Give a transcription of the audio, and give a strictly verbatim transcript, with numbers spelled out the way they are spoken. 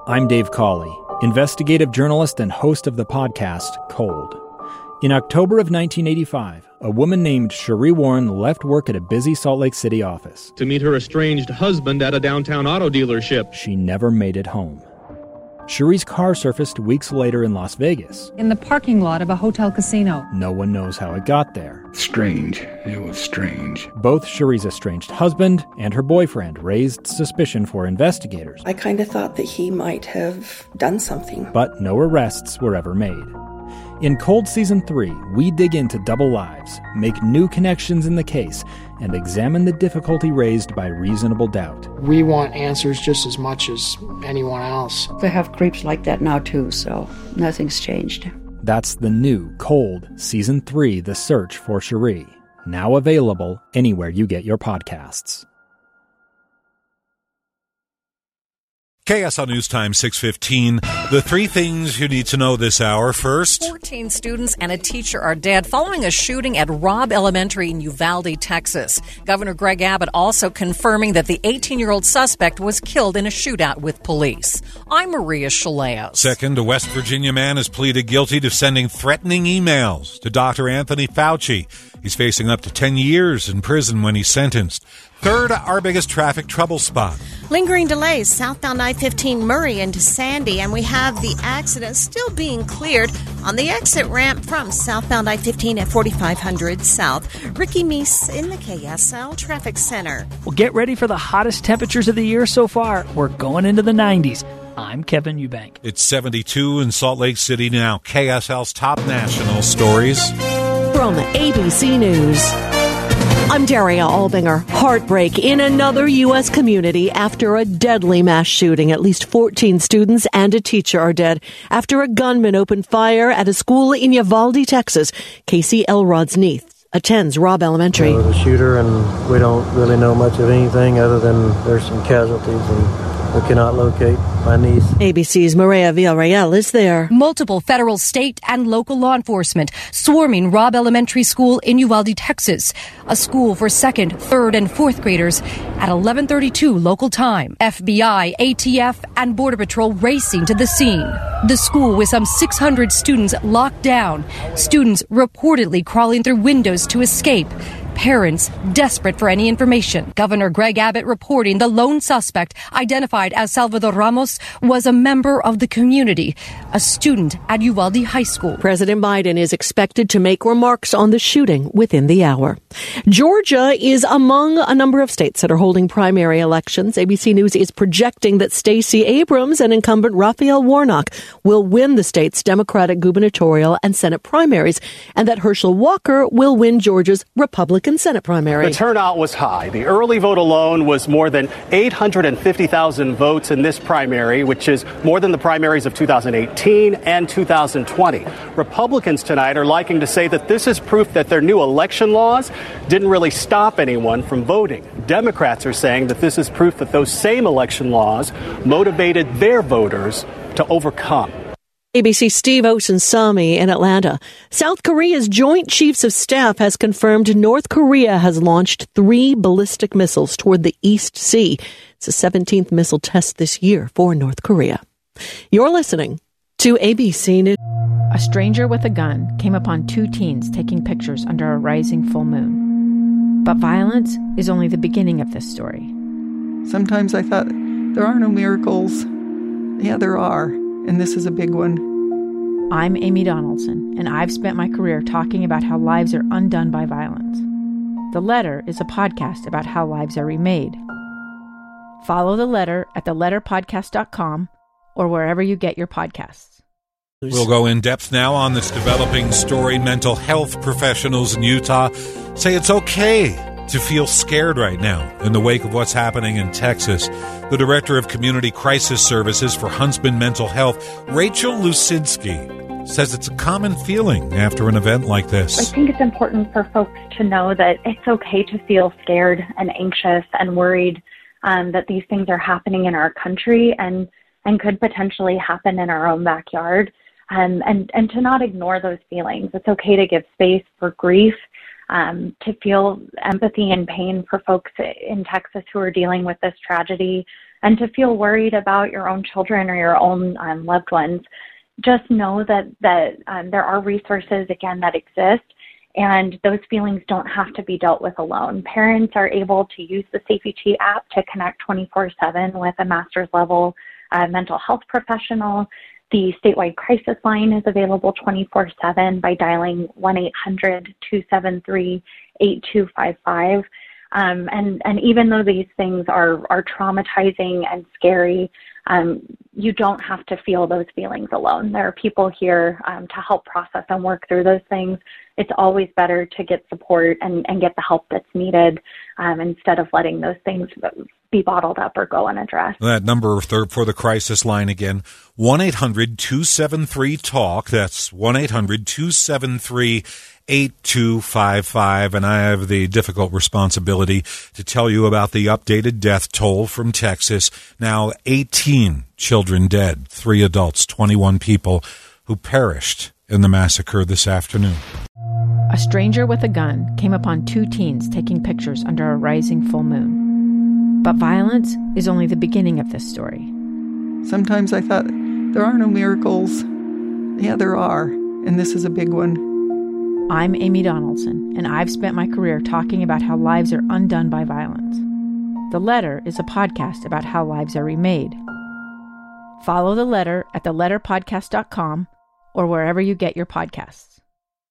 I'm Dave Cawley, investigative journalist and host of the podcast Cold. In October of nineteen eighty-five, a woman named Cherie Warren left work at a busy Salt Lake City office to meet her estranged husband at a downtown auto dealership. She never made it home. Cherie's car surfaced weeks later in Las Vegas. In the parking lot of a hotel casino. No one knows how it got there. Strange. It was strange. Both Cherie's estranged husband and her boyfriend raised suspicion for investigators. I kind of thought that he might have done something. But no arrests were ever made. In Cold Season three, we dig into double lives, make new connections in the case, and examine the difficulty raised by reasonable doubt. We want answers just as much as anyone else. They have creeps like that now too, so nothing's changed. That's the new Cold Season three, The Search for Cherie, now available anywhere you get your podcasts. K S L News Time, six fifteen. The three things you need to know this hour. First, fourteen students and a teacher are dead following a shooting at Robb Elementary in Uvalde, Texas. Governor Greg Abbott also confirming that the eighteen-year-old suspect was killed in a shootout with police. I'm Maria Chaleos. Second, a West Virginia man has pleaded guilty to sending threatening emails to Doctor Anthony Fauci. He's facing up to ten years in prison when he's sentenced. Third, our biggest traffic trouble spot. Lingering delays southbound I fifteen Murray into Sandy, and we have the accident still being cleared on the exit ramp from southbound I fifteen at forty-five hundred South. Ricky Meese in the K S L Traffic Center. Well, get ready for the hottest temperatures of the year so far. We're going into the nineties. I'm Kevin Eubank. It's seventy-two in Salt Lake City now. K S L's top national stories. From A B C News, I'm Daria Albinger. Heartbreak in another U S community after a deadly mass shooting. At least fourteen students and a teacher are dead after a gunman opened fire at a school in Uvalde, Texas. Casey Elrods-Neath attends Robb Elementary. There was a shooter, and we don't really know much of anything other than there's some casualties, and we cannot locate my niece. A B C's Maria Villarreal is there. Multiple federal, state, and local law enforcement swarming Robb Elementary School in Uvalde, Texas, a school for second, third, and fourth graders at eleven thirty-two local time. F B I, A T F, and Border Patrol racing to the scene. The school with some six hundred students locked down, students reportedly crawling through windows to escape. Parents desperate for any information. Governor Greg Abbott reporting the lone suspect, identified as Salvador Ramos, was a member of the community, a student at Uvalde High School. President Biden is expected to make remarks on the shooting within the hour. Georgia is among a number of states that are holding primary elections. A B C News is projecting that Stacey Abrams and incumbent Raphael Warnock will win the state's Democratic gubernatorial and Senate primaries, and that Herschel Walker will win Georgia's Republican Senate primary. The turnout was high. The early vote alone was more than eight hundred fifty thousand votes in this primary, which is more than the primaries of two thousand eighteen and two thousand twenty. Republicans tonight are liking to say that this is proof that their new election laws didn't really stop anyone from voting. Democrats are saying that this is proof that those same election laws motivated their voters to overcome. A B C's Steve Osunsami in Atlanta. South Korea's Joint Chiefs of Staff has confirmed North Korea has launched three ballistic missiles toward the East Sea. It's the seventeenth missile test this year for North Korea. You're listening to A B C News. A stranger with a gun came upon two teens taking pictures under a rising full moon. But violence is only the beginning of this story. Sometimes I thought, there are no miracles. Yeah, there are. And this is a big one. I'm Amy Donaldson, and I've spent my career talking about how lives are undone by violence. The Letter is a podcast about how lives are remade. Follow The Letter at the letter podcast dot com or wherever you get your podcasts. We'll go in depth now on this developing story. Mental health professionals in Utah say it's okay to feel scared right now in the wake of what's happening in Texas. The director of Community Crisis Services for Huntsman Mental Health, Rachel Lusinski, says it's a common feeling after an event like this. I think it's important for folks to know that it's okay to feel scared and anxious and worried um, that these things are happening in our country and, and could potentially happen in our own backyard, um, and, and to not ignore those feelings. It's okay to give space for grief, Um, to feel empathy and pain for folks in Texas who are dealing with this tragedy, and to feel worried about your own children or your own um, loved ones, just know that, that um, there are resources, again, that exist, and those feelings don't have to be dealt with alone. Parents are able to use the SafetyT app to connect twenty-four seven with a master's level uh, mental health professional. The statewide crisis line is available twenty-four seven by dialing one eight hundred two seven three eight two five five. Um, and, and even though these things are, are traumatizing and scary, um, you don't have to feel those feelings alone. There are people here um, to help process and work through those things. It's always better to get support and, and get the help that's needed um, instead of letting those things be bottled up or go unaddressed. That number for the crisis line again, one eight hundred two seven three talk. That's one eight hundred two seven three eight two five five. And I have the difficult responsibility to tell you about the updated death toll from Texas. Now eighteen children dead, three adults, twenty-one people who perished in the massacre this afternoon. A stranger with a gun came upon two teens taking pictures under a rising full moon. But violence is only the beginning of this story. Sometimes I thought, there are no miracles. Yeah, there are, and this is a big one. I'm Amy Donaldson, and I've spent my career talking about how lives are undone by violence. The Letter is a podcast about how lives are remade. Follow The Letter at the letter podcast dot com or wherever you get your podcasts.